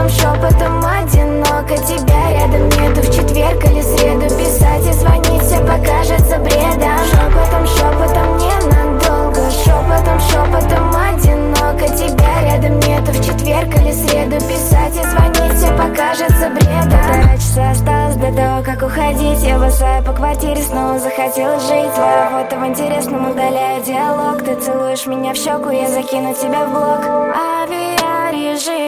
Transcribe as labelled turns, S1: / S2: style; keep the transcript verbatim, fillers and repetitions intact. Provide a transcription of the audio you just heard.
S1: Шепотом, шепотом одиноко, тебя рядом нету. В четверг или среду писать и звонить все покажется бредом. Шепотом, шепотом ненадолго, шепотом, шепотом одиноко, тебя рядом нету. В четверг или среду писать и звонить все покажется бредом. Полтора часа осталось до того, как уходить. Я босая по квартире, снова захотела жить. Твоя фото в интересном удаляю диалог. Ты целуешь меня в щеку, я закину тебя в блог. Авиарежим.